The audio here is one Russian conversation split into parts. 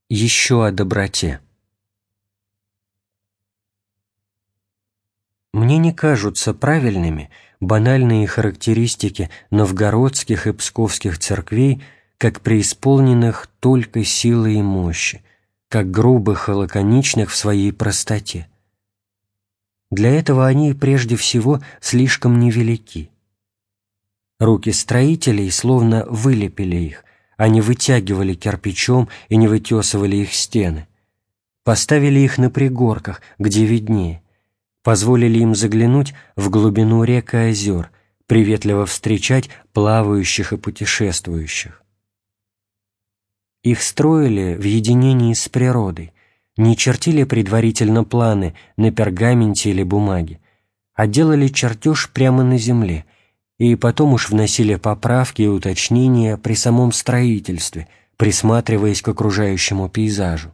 Еще о доброте. Мне не кажутся правильными банальные характеристики новгородских и псковских церквей как преисполненных только силы и мощи, как грубых и лаконичных в своей простоте. Для этого они прежде всего слишком невелики. Руки строителей словно вылепили их, а не вытягивали кирпичом и не вытесывали их стены. Поставили их на пригорках, где виднее, позволили им заглянуть в глубину рек и озер, приветливо встречать плавающих и путешествующих. Их строили в единении с природой, не чертили предварительно планы на пергаменте или бумаге, а делали чертеж прямо на земле, и потом уж вносили поправки и уточнения при самом строительстве, присматриваясь к окружающему пейзажу.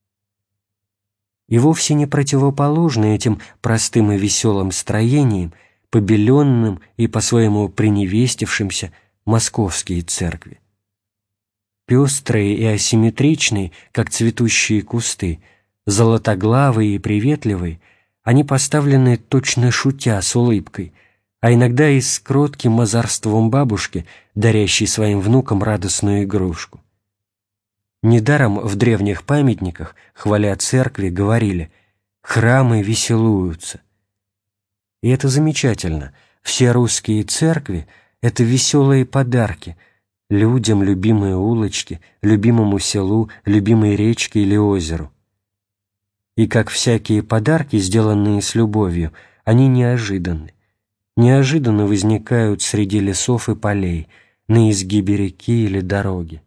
И вовсе не противоположны этим простым и веселым строениям, побеленным и по-своему приневестившимся московские церкви. Пестрые и асимметричные, как цветущие кусты, золотоглавые и приветливые, они поставлены точно шутя с улыбкой, а иногда и с кротким озорством бабушки, дарящей своим внукам радостную игрушку. Недаром в древних памятниках, хваля церкви, говорили «храмы веселуются». И это замечательно. Все русские церкви — это веселые подарки, людям любимые улочки, любимому селу, любимой речке или озеру. И как всякие подарки, сделанные с любовью, они неожиданны. Неожиданно возникают среди лесов и полей, на изгибе реки или дороги.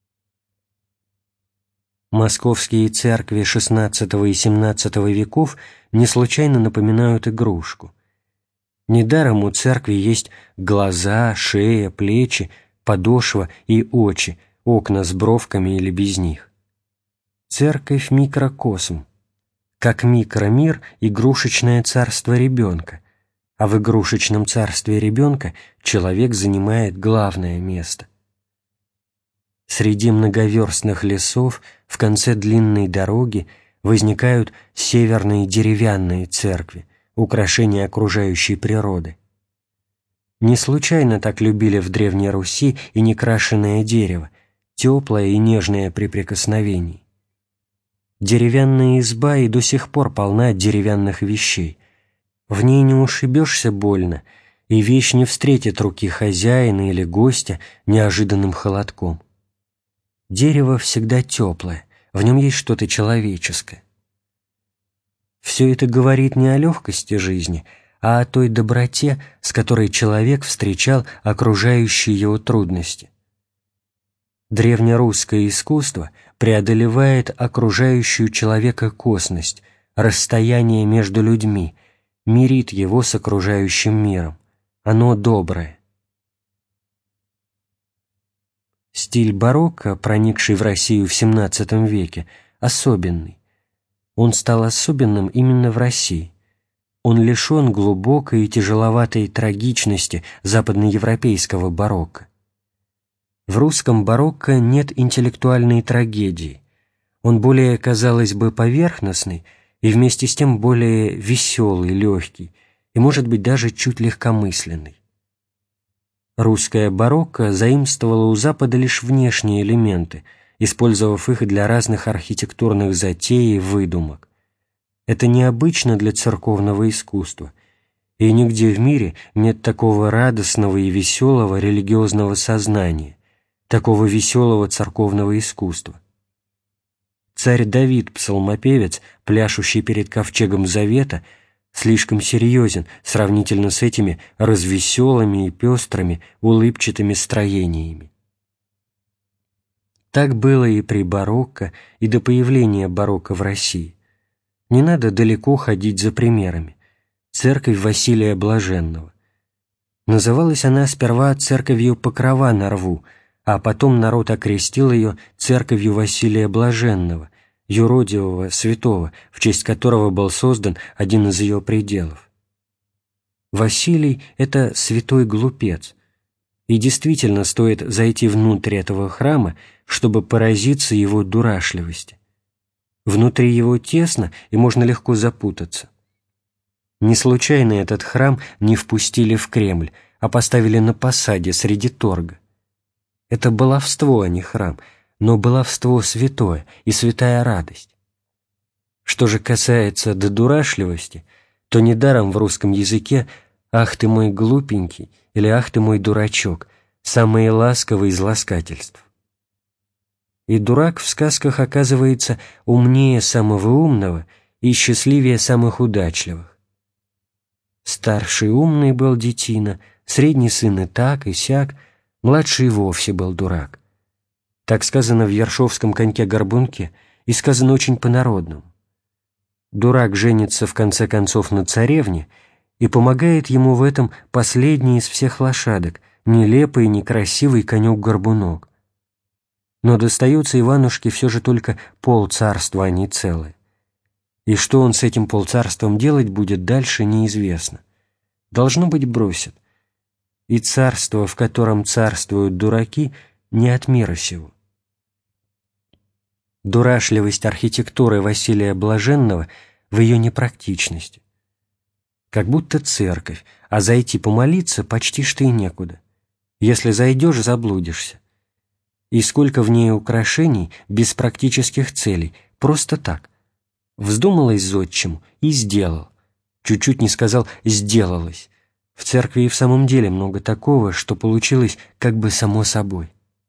Московские церкви XVI и XVII веков не случайно напоминают игрушку. Недаром у церкви есть глаза, шея, плечи, подошва и очи, окна с бровками или без них. Церковь — микрокосм. Как микромир — игрушечное царство ребенка, а в игрушечном царстве ребенка человек занимает главное место. Среди многоверстных лесов в конце длинной дороги возникают северные деревянные церкви, украшения окружающей природы. Не случайно так любили в Древней Руси и некрашенное дерево, теплое и нежное при прикосновении. Деревянная изба и до сих пор полна деревянных вещей. В ней не ушибешься больно, и вещь не встретит руки хозяина или гостя неожиданным холодком. Дерево всегда теплое, в нем есть что-то человеческое. Все это говорит не о легкости жизни, а о той доброте, с которой человек встречал окружающие его трудности. Древнерусское искусство преодолевает окружающую человека косность, расстояние между людьми, мирит его с окружающим миром. Оно доброе. Стиль барокко, проникший в Россию в XVII веке, особенный. Он стал особенным именно в России. Он лишен глубокой и тяжеловатой трагичности западноевропейского барокко. В русском барокко нет интеллектуальной трагедии. Он более, казалось бы, поверхностный и вместе с тем более веселый, легкий и, может быть, даже чуть легкомысленный. Русское барокко заимствовало у Запада лишь внешние элементы, использовав их для разных архитектурных затей и выдумок. Это необычно для церковного искусства, и нигде в мире нет такого радостного и веселого религиозного сознания, такого веселого церковного искусства. Царь Давид, псалмопевец, пляшущий перед ковчегом Завета, слишком серьезен сравнительно с этими развеселыми и пестрыми, улыбчатыми строениями. Так было и при барокко, и до появления барокко в России. Не надо далеко ходить за примерами. Церковь Василия Блаженного. Называлась она сперва церковью Покрова на Рву, а потом народ окрестил ее церковью Василия Блаженного, юродивого святого, в честь которого был создан один из ее пределов. Василий — это святой глупец. И действительно стоит зайти внутрь этого храма, чтобы поразиться его дурашливости. Внутри его тесно, и можно легко запутаться. Не случайно этот храм не впустили в Кремль, а поставили на посаде среди торга. Это баловство, а не храм, но баловство святое и святая радость. Что же касается до дурашливости, то недаром в русском языке «ах ты мой глупенький» или «ах ты мой дурачок» самые ласковые из ласкательств. И дурак в сказках оказывается умнее самого умного и счастливее самых удачливых. Старший умный был детина, средний сын и так, и сяк, младший вовсе был дурак. Так сказано в Ершовском коньке-горбунке и сказано очень по-народному. Дурак женится в конце концов на царевне, и помогает ему в этом последний из всех лошадок, нелепый и некрасивый конек-горбунок. Но достается Иванушке все же только полцарства, а не целое. И что он с этим полцарством делать будет дальше, неизвестно. Должно быть, бросит. И царство, в котором царствуют дураки, не от мира сего. Дурашливость архитектуры Василия Блаженного в ее непрактичности. Как будто церковь, а зайти помолиться почти что и некуда. Если зайдешь, заблудишься. И сколько в ней украшений без практических целей, просто так. Вздумалось зодчему и сделал. Чуть-чуть не сказал «сделалось». В церкви и в самом деле много такого, что получилось как бы само собой.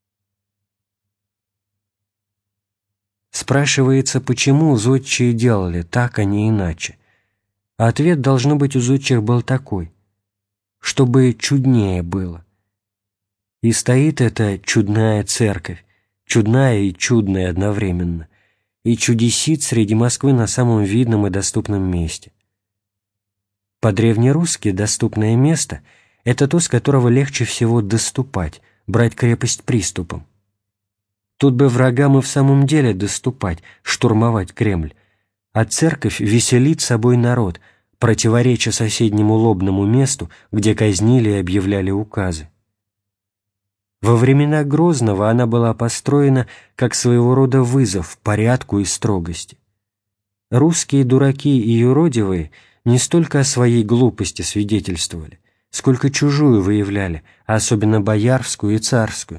Спрашивается, почему зодчие делали так, а не иначе. А ответ, должно быть, у зодчих был такой: чтобы чуднее было. И стоит эта чудная церковь, чудная и чудная одновременно, и чудесит среди Москвы на самом видном и доступном месте. По-древнерусски доступное место — это то, с которого легче всего доступать, брать крепость приступом. Тут бы врагам и в самом деле доступать, штурмовать Кремль, а церковь веселит собой народ, противореча соседнему лобному месту, где казнили и объявляли указы. Во времена Грозного она была построена как своего рода вызов порядку и строгости. Русские дураки и юродивые не столько о своей глупости свидетельствовали, сколько чужую выявляли, а особенно боярскую и царскую.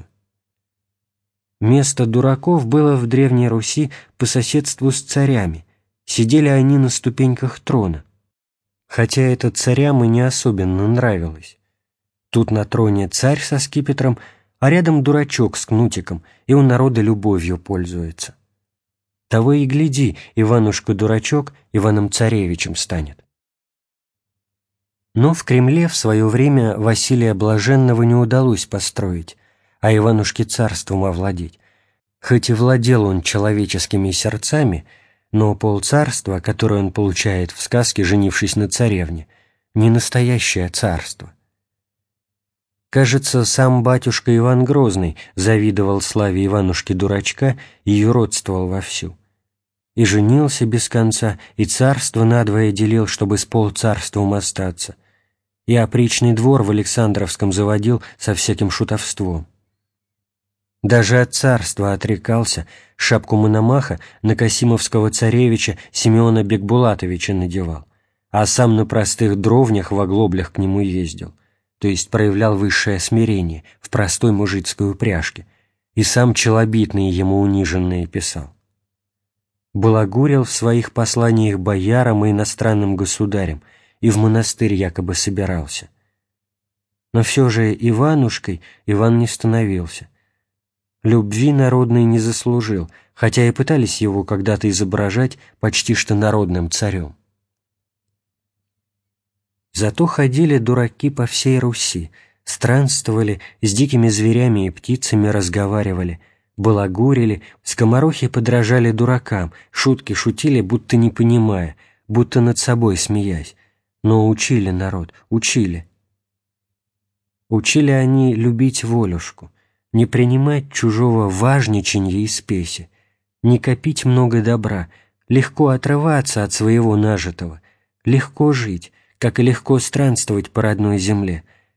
Место дураков было в Древней Руси по соседству с царями, сидели они на ступеньках трона, хотя это царям и не особенно нравилось. Тут на троне царь со скипетром, а рядом дурачок с кнутиком, и у народа любовью пользуется. Того и гляди, Иванушка-дурачок Иваном-царевичем станет. Но в Кремле в свое время Василия Блаженного не удалось построить, а Иванушке царством овладеть. Хоть и владел он человеческими сердцами, но полцарства, которое он получает в сказке, женившись на царевне, не настоящее царство. Кажется, сам батюшка Иван Грозный завидовал славе Иванушки-дурачка и юродствовал вовсю. И женился без конца, и царство надвое делил, чтобы с полцарством остаться, и опричный двор в Александровском заводил со всяким шутовством. Даже от царства отрекался, шапку Мономаха на Касимовского царевича Симеона Бекбулатовича надевал, а сам на простых дровнях в оглоблях к нему ездил, то есть проявлял высшее смирение в простой мужицкой упряжке, и сам челобитные ему униженные писал. Балагурил в своих посланиях боярам и иностранным государям, и в монастырь якобы собирался. Но все же Иванушкой Иван не становился. Любви народной не заслужил, хотя и пытались его когда-то изображать почти что народным царем. Зато ходили дураки по всей Руси, странствовали, с дикими зверями и птицами разговаривали, балагурили, скоморохи подражали дуракам, шутки шутили, будто не понимая, будто над собой смеясь, но учили народ, учили. Учили они любить волюшку, не принимать чужого важничанья и спеси, не копить много добра, легко отрываться от своего нажитого, легко жить, как и легко странствовать по родной земле,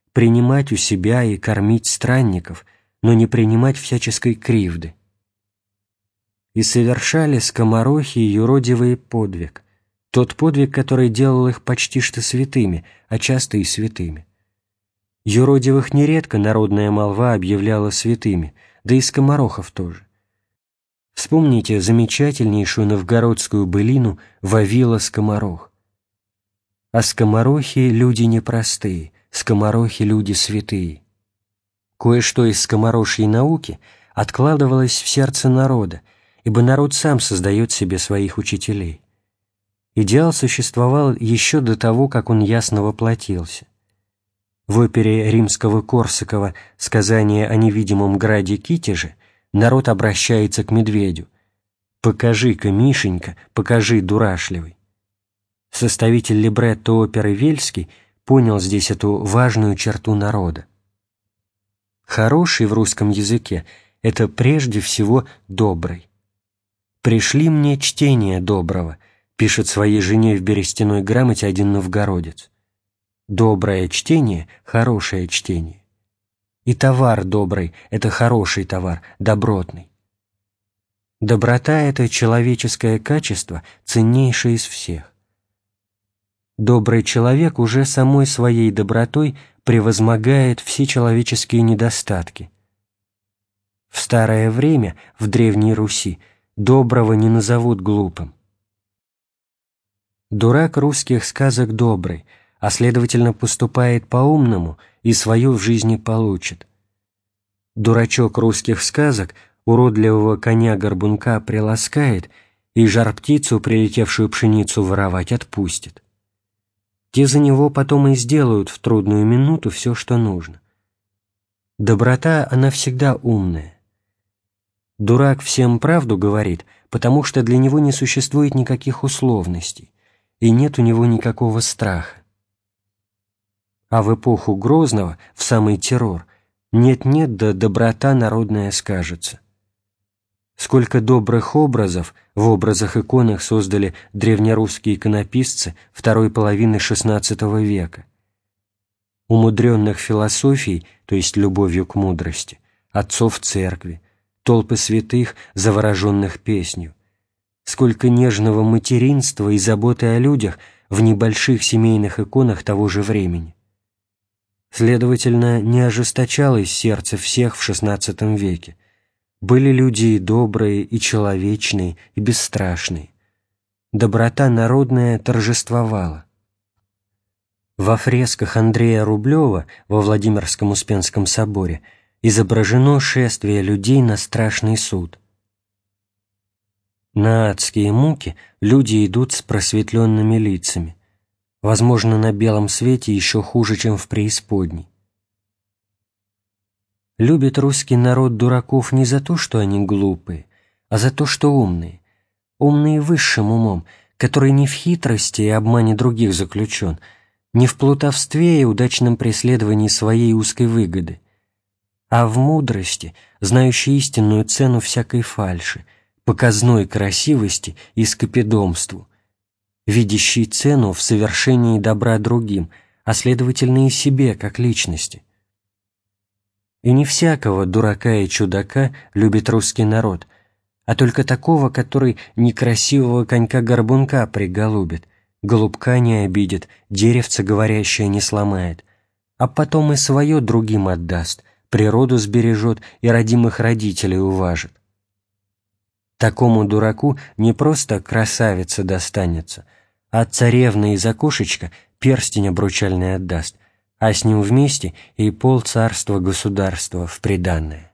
принимать у себя и кормить странников, но не принимать всяческой кривды. И совершали скоморохи юродивый подвиг, тот подвиг, который делал их почти что святыми, а часто и святыми. Юродивых нередко народная молва объявляла святыми, да и скоморохов тоже. Вспомните замечательнейшую новгородскую былину «Вавила скоморох». А скоморохи — люди непростые, скоморохи — люди святые. Кое-что из скоморожьей науки откладывалось в сердце народа, ибо народ сам создает себе своих учителей. Идеал существовал еще до того, как он ясно воплотился. В опере Римского-Корсакова «Сказание о невидимом граде Китеже» народ обращается к медведю: «Покажи-ка, Мишенька, покажи, дурашливый». Составитель либретто оперы Вельский понял здесь эту важную черту народа. Хороший в русском языке — это прежде всего добрый. «Пришли мне чтение доброго», пишет своей жене в берестяной грамоте один новгородец. Доброе чтение — хорошее чтение. И товар добрый — это хороший товар, добротный. Доброта — это человеческое качество, ценнейшее из всех. Добрый человек уже самой своей добротой превозмогает все человеческие недостатки. В старое время, в Древней Руси, доброго не назовут глупым. Дурак русских сказок добрый, а следовательно поступает по-умному и свое в жизни получит. Дурачок русских сказок уродливого коня-горбунка приласкает и жар-птицу, прилетевшую пшеницу воровать, отпустит. Те за него потом и сделают в трудную минуту все, что нужно. Доброта, она всегда умная. Дурак всем правду говорит, потому что для него не существует никаких условностей, и нет у него никакого страха. А в эпоху Грозного, в самый террор, нет-нет, да доброта народная скажется. Сколько добрых образов в образах-иконах создали древнерусские иконописцы второй половины XVI века. Умудренных философией, то есть любовью к мудрости, отцов церкви, толпы святых, завороженных песнью. Сколько нежного материнства и заботы о людях в небольших семейных иконах того же времени. Следовательно, не ожесточалось сердце всех в XVI веке. Были люди и добрые, и человечные, и бесстрашные. Доброта народная торжествовала. Во фресках Андрея Рублева во Владимирском Успенском соборе изображено шествие людей на страшный суд. На адские муки люди идут с просветленными лицами. Возможно, на белом свете еще хуже, чем в преисподней. Любит русский народ дураков не за то, что они глупые, а за то, что умные. Умные высшим умом, который не в хитрости и обмане других заключен, не в плутовстве и удачном преследовании своей узкой выгоды, а в мудрости, знающей истинную цену всякой фальши, показной красивости и скопидомству, видящий цену в совершении добра другим, а следовательно и себе, как личности. И не всякого дурака и чудака любит русский народ, а только такого, который некрасивого конька-горбунка приголубит, голубка не обидит, деревце говорящее не сломает, а потом и свое другим отдаст, природу сбережет и родимых родителей уважит. Такому дураку не просто красавица достанется, а царевна из окошечка перстень обручальный отдаст, а с ним вместе и полцарства государства в приданое.